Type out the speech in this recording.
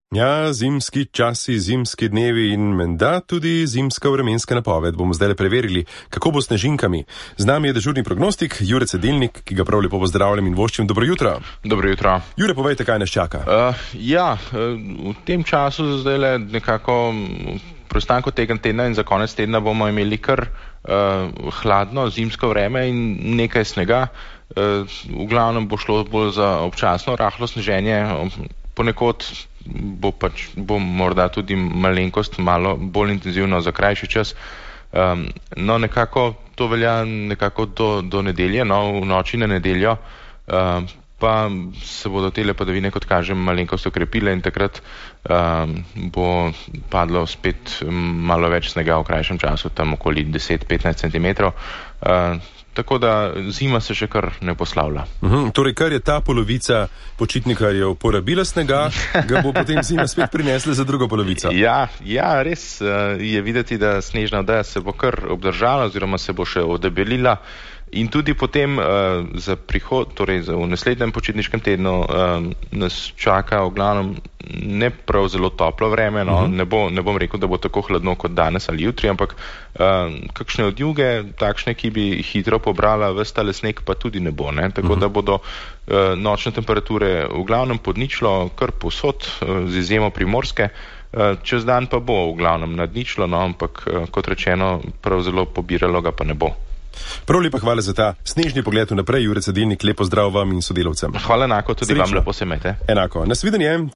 Ja, zimski časi, zimski dnevi in menda tudi zimska vremenska napoved. Bomo zdaj le preverili, kako bo s snežinkami. Z nami je dežurni prognostik Jure Cedilnik, ki ga prav lepo pozdravljam in voščim. Dobro jutro. Dobro jutro. Jure, povejte, kaj nas čaka. V tem času zdaj le nekako preostanku tega tedna in za konec tedna bomo imeli kar hladno zimsko vreme in nekaj snega. V glavnem bo šlo bolj za občasno rahlo sneženje, ponekod bo morda tudi malenkost malo bolj intenzivno za krajši čas. No, nekako to velja nekako do nedelje, v noči na nedeljo, pa se bodo tele padavine, kot kažem, malenkost okrepile in takrat bo padlo spet malo več snega v krajšem času, tam okoli 10-15 cm. Tako da zima se še kar ne poslavlja. Torej, kar je ta polovica počitnikarjev porabila snega, ga bo potem zima spet prinesla za drugo polovico. Ja, res je videti, da snežna odeja se bo kar obdržala oziroma se bo še odebelila. In tudi potem za prihod, torej v naslednjem počitniškem tednu nas čaka v glavnem ne prav zelo toplo vreme, ne bom rekel, da bo tako hladno kot danes ali jutri, ampak kakšne odjuge, takšne, ki bi hitro pobrala ves tale sneg, pa tudi ne bo, tako da bodo nočne temperature v glavnem pod ničlo kar povsod, z izjemo Primorske. Čez dan pa bo v glavnem nad ničlo, ampak kot rečeno, prav zelo pobiralo ga pa ne bo. Prav lepa hvala za ta snežni pogled vnaprej, Jure Cedilnik, lepo zdrav vam in sodelavcem. Hvala enako, tudi Srečno. Vam lepo se imejte. Enako, nasvidenje.